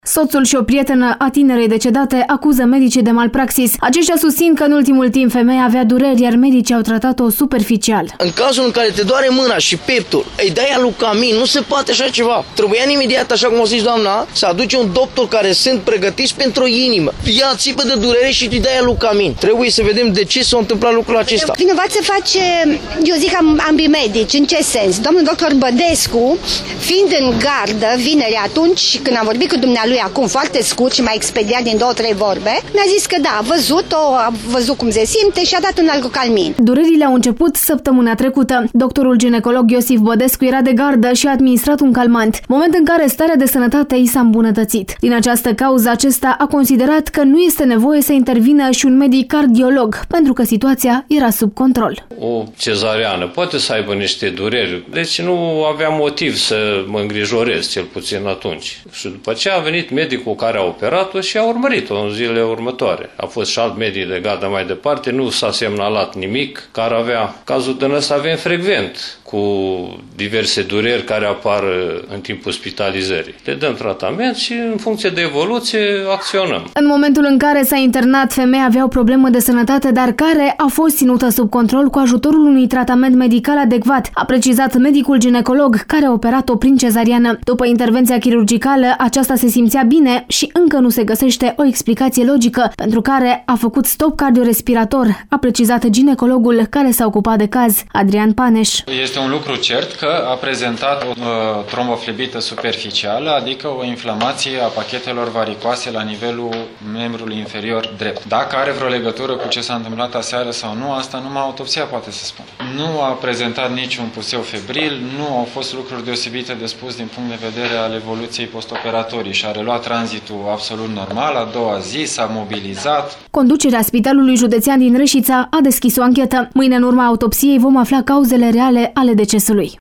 Soțul și o prietenă a tinerei decedate acuză medicii de malpraxis. Aceștia susțin că în ultimul timp femeia avea dureri, iar medicii au tratat-o superficial. În cazul în care te doare mâna și pieptul, îi dai alucamin, nu se poate așa ceva. Trebuia imediat, așa cum a zis doamna, să aduce un doctor care sunt pregătiți pentru o inimă. Ia țipă de durere și îi dai alucamin. Trebuie să vedem de ce s-a întâmplat lucrul acesta. Vinovat se face, eu zic ambii medici. În ce sens? Domnul doctor Bădescu, fiind în gardă vineri atunci, când am vorbit cu dumnealui acum foarte scurt și mai expediat din 2-3 vorbe, mi-a zis că da, a văzut cum se simte și a dat un alucamin. Durerile au început săptămâna trecută. Doctorul ginecolog Iosif Bădescu era de gardă și a administrat un calmant, moment în care starea de sănătate i s-a îmbunătățit. Din această cauză, acesta a considerat că nu este nevoie să intervină și un medic cardiolog, pentru că situația era sub control. O cezariană poate să aibă niște dureri, deci nu aveam motiv să mă îngrijorez, cel puțin atunci. Și după ce a venit medicul care a operat-o și a urmărit-o în zilele următoare. A fost și alt medic de gardă mai departe, nu s-a semnalat nimic care avea. Cazul de ăsta avem frecvent, cu diverse dureri care apar în timpul spitalizării. Le dăm tratament și în funcție de evoluție acționăm. În momentul în care s-a internat, femeia avea o problemă de sănătate, dar care a fost ținută sub control cu ajutorul unui tratament medical adecvat, a precizat medicul ginecolog care a operat-o prin cezariană. După intervenția chirurgicală, aceasta se simțea bine și încă nu se găsește o explicație logică pentru care a făcut stop cardiorespirator, a precizat ginecologul care s-a ocupat de caz, Adrian Paneș. Este un lucru cert că a prezentat o tromboflebită superficială, adică o inflamație a pachetelor varicoase la nivelul membrului inferior drept. Dacă are vreo legătură cu ce s-a întâmplat aseară sau nu, asta numai autopsia poate să spună. Nu a prezentat niciun puseu febril, nu au fost lucruri deosebite de spus din punct de vedere al evoluției postoperatorii și a reluat tranzitul absolut normal, a doua zi s-a mobilizat. Conducerea Spitalului Județean din Reșița a deschis o anchetă. Mâine, în urma autopsiei, vom afla cauzele reale ale decesului.